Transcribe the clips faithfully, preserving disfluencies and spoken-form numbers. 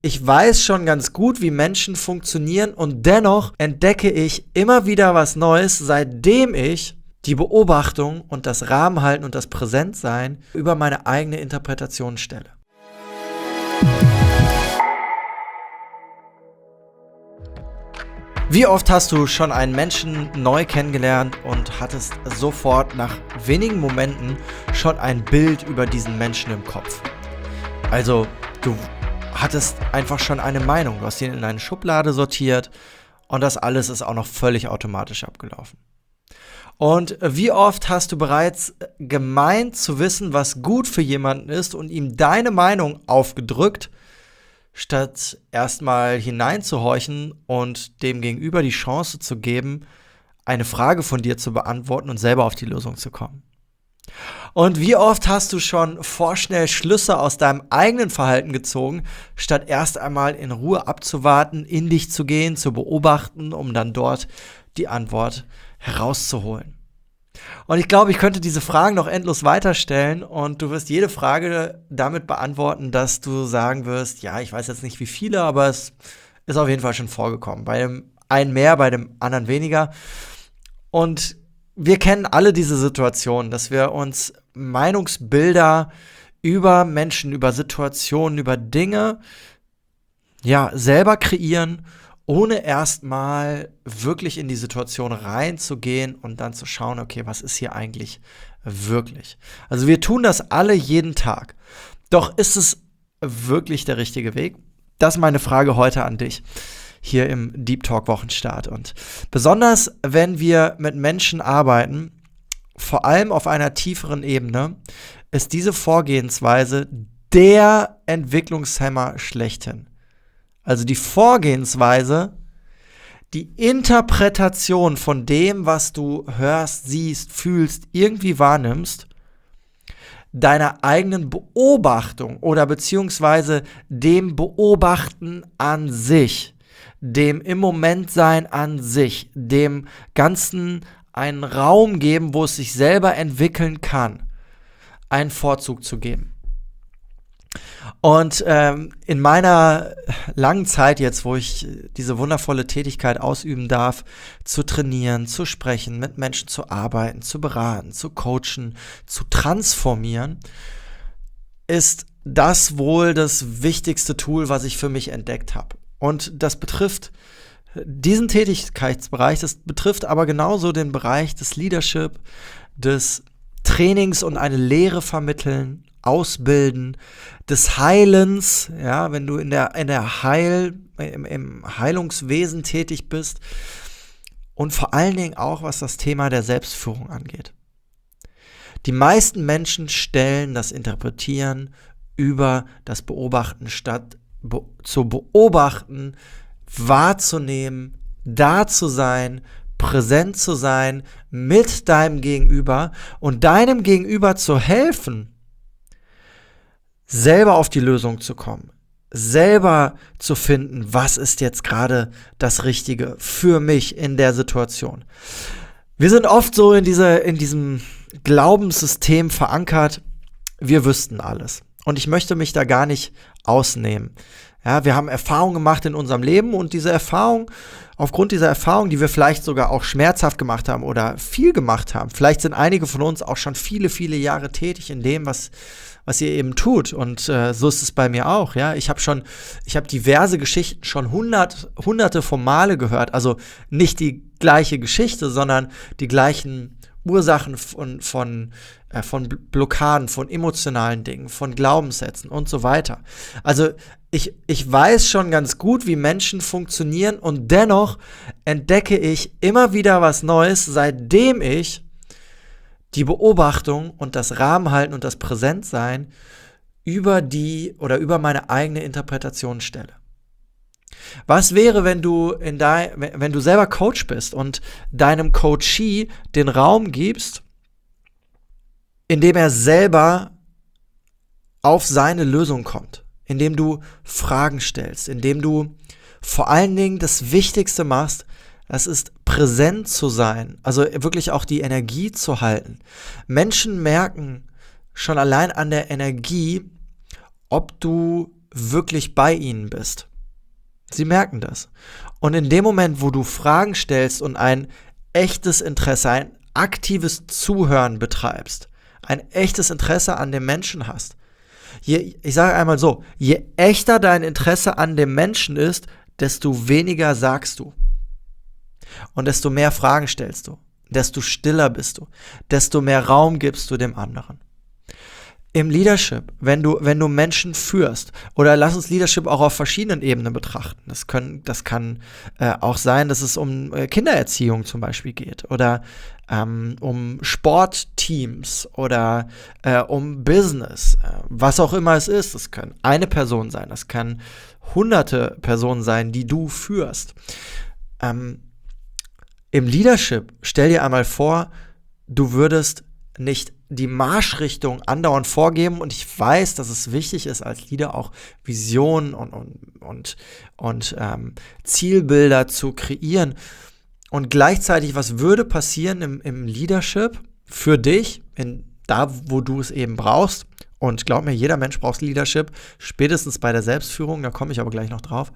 Ich weiß schon ganz gut, wie Menschen funktionieren und dennoch entdecke ich immer wieder was Neues, seitdem ich die Beobachtung und das Rahmenhalten und das Präsentsein über meine eigene Interpretation stelle. Wie oft hast du schon einen Menschen neu kennengelernt und hattest sofort nach wenigen Momenten schon ein Bild über diesen Menschen im Kopf? Also, du hattest einfach schon eine Meinung, du hast ihn in eine Schublade sortiert und das alles ist auch noch völlig automatisch abgelaufen. Und wie oft hast du bereits gemeint zu wissen, was gut für jemanden ist und ihm deine Meinung aufgedrückt, statt erstmal hineinzuhorchen und dem Gegenüber die Chance zu geben, eine Frage von dir zu beantworten und selber auf die Lösung zu kommen? Und wie oft hast du schon vorschnell Schlüsse aus deinem eigenen Verhalten gezogen, statt erst einmal in Ruhe abzuwarten, in dich zu gehen, zu beobachten, um dann dort die Antwort herauszuholen? Und ich glaube, ich könnte diese Fragen noch endlos weiterstellen und du wirst jede Frage damit beantworten, dass du sagen wirst, ja, ich weiß jetzt nicht wie viele, aber es ist auf jeden Fall schon vorgekommen. Bei dem einen mehr, bei dem anderen weniger. Und wir kennen alle diese Situation, dass wir uns Meinungsbilder über Menschen, über Situationen, über Dinge, ja, selber kreieren, ohne erstmal wirklich in die Situation reinzugehen und dann zu schauen, okay, was ist hier eigentlich wirklich? Also wir tun das alle jeden Tag. Doch ist es wirklich der richtige Weg? Das ist meine Frage heute an dich hier im Deep Talk Wochenstart. Und besonders, wenn wir mit Menschen arbeiten, vor allem auf einer tieferen Ebene, ist diese Vorgehensweise der Entwicklungshemmer schlechthin. Also die Vorgehensweise, die Interpretation von dem, was du hörst, siehst, fühlst, irgendwie wahrnimmst, deiner eigenen Beobachtung oder beziehungsweise dem Beobachten an sich, dem im Moment sein an sich, dem Ganzen einen Raum geben, wo es sich selber entwickeln kann, einen Vorzug zu geben. Und ähm, in meiner langen Zeit jetzt, wo ich diese wundervolle Tätigkeit ausüben darf, zu trainieren, zu sprechen, mit Menschen zu arbeiten, zu beraten, zu coachen, zu transformieren, ist das wohl das wichtigste Tool, was ich für mich entdeckt habe. Und das betrifft diesen Tätigkeitsbereich, das betrifft aber genauso den Bereich des Leadership, des Trainings und eine Lehre vermitteln, ausbilden, des Heilens, ja, wenn du in der, in der Heil, im, im Heilungswesen tätig bist und vor allen Dingen auch, was das Thema der Selbstführung angeht. Die meisten Menschen stellen das Interpretieren über das Beobachten statt be- zu beobachten, wahrzunehmen, da zu sein, präsent zu sein mit deinem Gegenüber und deinem Gegenüber zu helfen, selber auf die Lösung zu kommen, selber zu finden, was ist jetzt gerade das Richtige für mich in der Situation. Wir sind oft so in, diese, in diesem Glaubenssystem verankert, wir wüssten alles. Und ich möchte mich da gar nicht ausnehmen. Ja, wir haben Erfahrungen gemacht in unserem Leben und diese Erfahrung, aufgrund dieser Erfahrung, die wir vielleicht sogar auch schmerzhaft gemacht haben oder viel gemacht haben, vielleicht sind einige von uns auch schon viele, viele Jahre tätig in dem, was, was ihr eben tut. Und äh, so ist es bei mir auch. Ja, ich habe schon, ich habe diverse Geschichten schon hundert, hunderte von Male gehört. Also nicht die gleiche Geschichte, sondern die gleichen Ursachen von, von, äh, von Blockaden, von emotionalen Dingen, von Glaubenssätzen und so weiter. Also ich, ich weiß schon ganz gut, wie Menschen funktionieren und dennoch entdecke ich immer wieder was Neues, seitdem ich die Beobachtung und das Rahmenhalten und das Präsentsein über die oder über meine eigene Interpretation stelle. Was wäre, wenn du in dein, wenn du selber Coach bist und deinem Coachee den Raum gibst, in dem er selber auf seine Lösung kommt, indem du Fragen stellst, indem du vor allen Dingen das Wichtigste machst, das ist präsent zu sein, also wirklich auch die Energie zu halten. Menschen merken schon allein an der Energie, ob du wirklich bei ihnen bist. Sie merken das. Und in dem Moment, wo du Fragen stellst und ein echtes Interesse, ein aktives Zuhören betreibst, ein echtes Interesse an dem Menschen hast, je, ich sage einmal so, je echter dein Interesse an dem Menschen ist, desto weniger sagst du. Und desto mehr Fragen stellst du, desto stiller bist du, desto mehr Raum gibst du dem anderen. Im Leadership, wenn du, wenn du Menschen führst, oder lass uns Leadership auch auf verschiedenen Ebenen betrachten. Das können, das kann äh, auch sein, dass es um äh, Kindererziehung zum Beispiel geht oder ähm, um Sportteams oder äh, um Business, äh, was auch immer es ist. Das kann eine Person sein, das kann hunderte Personen sein, die du führst. Ähm, Im Leadership, stell dir einmal vor, du würdest nicht die Marschrichtung andauernd vorgeben, und ich weiß, dass es wichtig ist, als Leader auch Visionen und, und, und, und ähm, Zielbilder zu kreieren. Und gleichzeitig, was würde passieren im, im Leadership für dich, in, da wo du es eben brauchst? Und glaub mir, jeder Mensch braucht Leadership, spätestens bei der Selbstführung, da komme ich aber gleich noch drauf.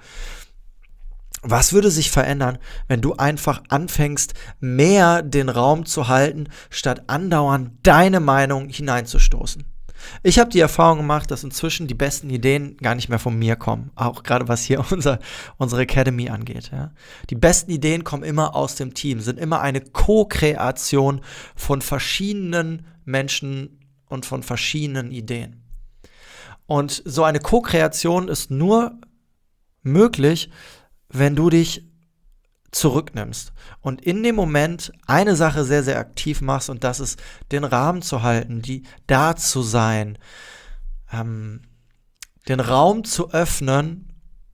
Was würde sich verändern, wenn du einfach anfängst, mehr den Raum zu halten, statt andauernd deine Meinung hineinzustoßen? Ich habe die Erfahrung gemacht, dass inzwischen die besten Ideen gar nicht mehr von mir kommen, auch gerade was hier unser, unsere Academy angeht. Ja. Die besten Ideen kommen immer aus dem Team, sind immer eine Co-Kreation von verschiedenen Menschen und von verschiedenen Ideen. Und so eine Co-Kreation ist nur möglich, wenn du dich zurücknimmst und in dem Moment eine Sache sehr, sehr aktiv machst, und das ist, den Rahmen zu halten, die da zu sein, ähm, den Raum zu öffnen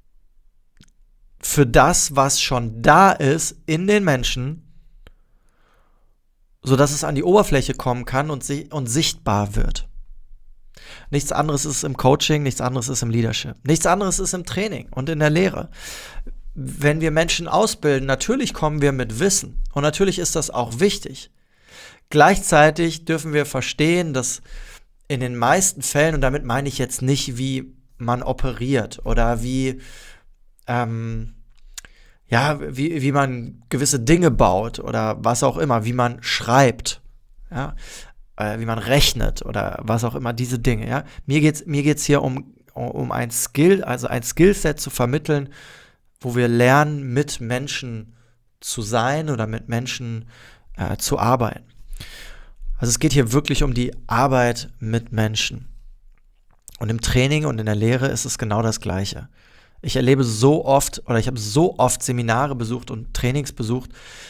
für das, was schon da ist in den Menschen, sodass es an die Oberfläche kommen kann und, si- und sichtbar wird. Nichts anderes ist im Coaching, nichts anderes ist im Leadership, nichts anderes ist im Training und in der Lehre. Wenn wir Menschen ausbilden, natürlich kommen wir mit Wissen, und natürlich ist das auch wichtig. Gleichzeitig dürfen wir verstehen, dass in den meisten Fällen, und damit meine ich jetzt nicht, wie man operiert oder wie, ähm, ja, wie, wie man gewisse Dinge baut oder was auch immer, wie man schreibt, ja, äh, wie man rechnet oder was auch immer, diese Dinge. Ja. Mir geht's, mir geht's hier um, um ein Skill, also ein Skillset zu vermitteln, wo wir lernen, mit Menschen zu sein oder mit Menschen äh, zu arbeiten. Also es geht hier wirklich um die Arbeit mit Menschen. Und im Training und in der Lehre ist es genau das Gleiche. Ich erlebe so oft, oder ich habe so oft Seminare besucht und Trainings besucht,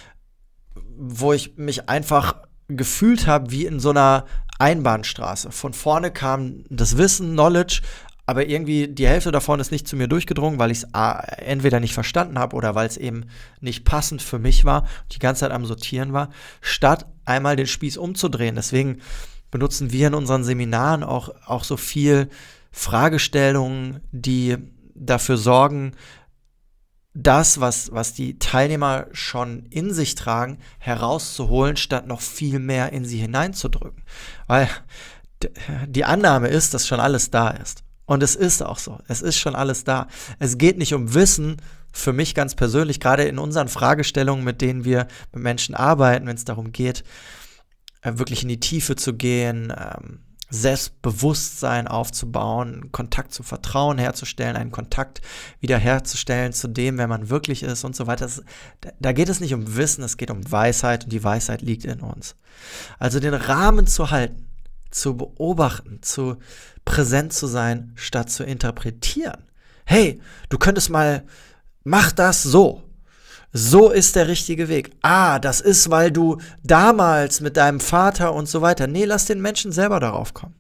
wo ich mich einfach gefühlt habe wie in so einer Einbahnstraße. Von vorne kam das Wissen, Knowledge, aber irgendwie die Hälfte davon ist nicht zu mir durchgedrungen, weil ich es entweder nicht verstanden habe oder weil es eben nicht passend für mich war und die ganze Zeit am Sortieren war, statt einmal den Spieß umzudrehen. Deswegen benutzen wir in unseren Seminaren auch, auch so viel Fragestellungen, die dafür sorgen, das, was, was die Teilnehmer schon in sich tragen, herauszuholen, statt noch viel mehr in sie hineinzudrücken. Weil die Annahme ist, dass schon alles da ist. Und es ist auch so. Es ist schon alles da. Es geht nicht um Wissen, für mich ganz persönlich, gerade in unseren Fragestellungen, mit denen wir mit Menschen arbeiten, wenn es darum geht, wirklich in die Tiefe zu gehen, Selbstbewusstsein aufzubauen, Kontakt zu Vertrauen herzustellen, einen Kontakt wiederherzustellen zu dem, wer man wirklich ist und so weiter. Das, da geht es nicht um Wissen, es geht um Weisheit, und die Weisheit liegt in uns. Also den Rahmen zu halten, zu beobachten, zu präsent zu sein, statt zu interpretieren. Hey, du könntest mal, mach das so. So ist der richtige Weg. Ah, das ist, weil du damals mit deinem Vater und so weiter. Nee, lass den Menschen selber darauf kommen.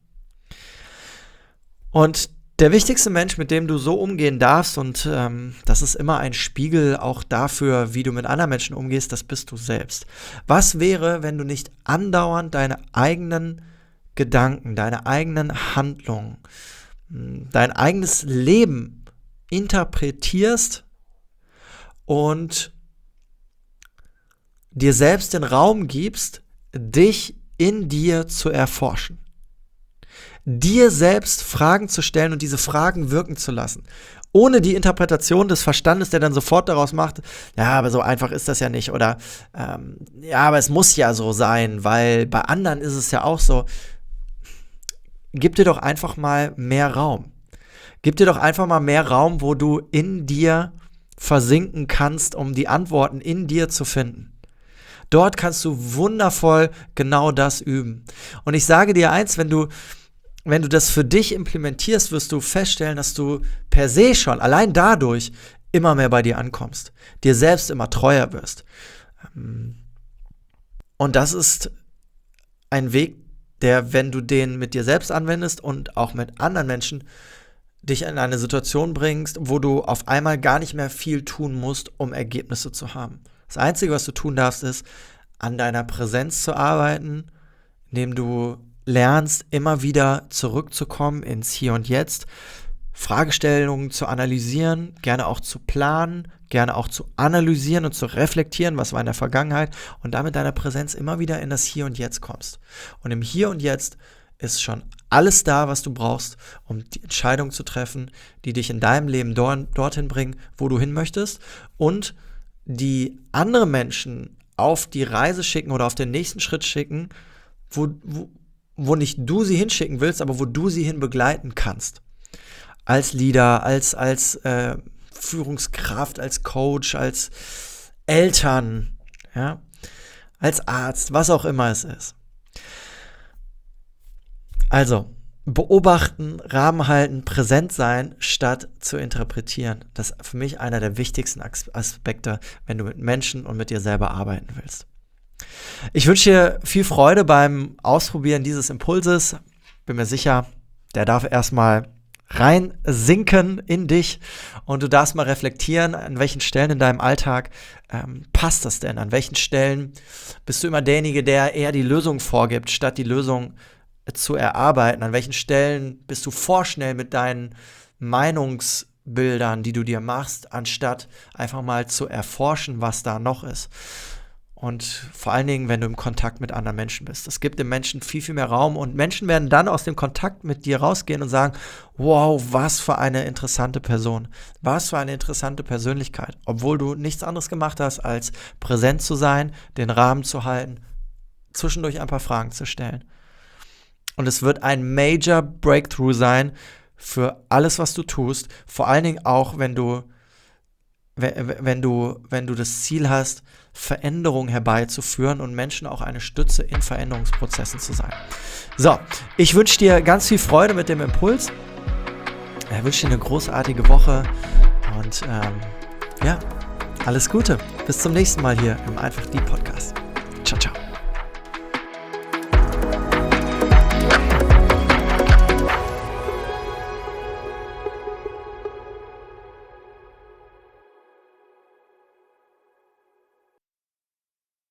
Und der wichtigste Mensch, mit dem du so umgehen darfst, und ähm, das ist immer ein Spiegel auch dafür, wie du mit anderen Menschen umgehst, das bist du selbst. Was wäre, wenn du nicht andauernd deine eigenen Gedanken, deine eigenen Handlungen, dein eigenes Leben interpretierst und dir selbst den Raum gibst, dich in dir zu erforschen. dir selbst Fragen zu stellen und diese Fragen wirken zu lassen. Ohne die Interpretation des Verstandes, der dann sofort daraus macht, ja, aber so einfach ist das ja nicht. Oder, ähm, ja, aber es muss ja so sein, weil bei anderen ist es ja auch so. Gib dir doch einfach mal mehr Raum. Gib dir doch einfach mal mehr Raum, wo du in dir versinken kannst, um die Antworten in dir zu finden. Dort kannst du wundervoll genau das üben. Und ich sage dir eins, wenn du, wenn du das für dich implementierst, wirst du feststellen, dass du per se schon, allein dadurch, immer mehr bei dir ankommst. Dir selbst immer treuer wirst. Und das ist ein Weg, der, wenn du den mit dir selbst anwendest und auch mit anderen Menschen, dich in eine Situation bringst, wo du auf einmal gar nicht mehr viel tun musst, um Ergebnisse zu haben. Das Einzige, was du tun darfst, ist, an deiner Präsenz zu arbeiten, indem du lernst, immer wieder zurückzukommen ins Hier und Jetzt, Fragestellungen zu analysieren, gerne auch zu planen, gerne auch zu analysieren und zu reflektieren, was war in der Vergangenheit, und damit deiner Präsenz immer wieder in das Hier und Jetzt kommst. Und im Hier und Jetzt ist schon alles da, was du brauchst, um die Entscheidung zu treffen, die dich in deinem Leben dort, dorthin bringen, wo du hin möchtest, und die andere Menschen auf die Reise schicken oder auf den nächsten Schritt schicken, wo, wo, wo nicht du sie hinschicken willst, aber wo du sie hin begleiten kannst. Als Leader, als, als äh, Führungskraft, als Coach, als Eltern, ja, als Arzt, was auch immer es ist. Also, beobachten, Rahmen halten, präsent sein, statt zu interpretieren. Das ist für mich einer der wichtigsten Aspekte, wenn du mit Menschen und mit dir selber arbeiten willst. Ich wünsche dir viel Freude beim Ausprobieren dieses Impulses. Bin mir sicher, der darf erstmal reinsinken in dich und du darfst mal reflektieren, an welchen Stellen in deinem Alltag ähm, passt das denn? An welchen Stellen bist du immer derjenige, der eher die Lösung vorgibt, statt die Lösung zu erarbeiten? An welchen Stellen bist du vorschnell mit deinen Meinungsbildern, die du dir machst, anstatt einfach mal zu erforschen, was da noch ist? Und vor allen Dingen, wenn du im Kontakt mit anderen Menschen bist. Es gibt dem Menschen viel, viel mehr Raum und Menschen werden dann aus dem Kontakt mit dir rausgehen und sagen, wow, was für eine interessante Person, was für eine interessante Persönlichkeit, obwohl du nichts anderes gemacht hast, als präsent zu sein, den Rahmen zu halten, zwischendurch ein paar Fragen zu stellen. Und es wird ein Major Breakthrough sein für alles, was du tust, vor allen Dingen auch, wenn du wenn du, wenn du das Ziel hast, Veränderung herbeizuführen und Menschen auch eine Stütze in Veränderungsprozessen zu sein. So, ich wünsche dir ganz viel Freude mit dem Impuls. Ich wünsche dir eine großartige Woche und ähm, ja, alles Gute. Bis zum nächsten Mal hier im Einfach Die Podcast.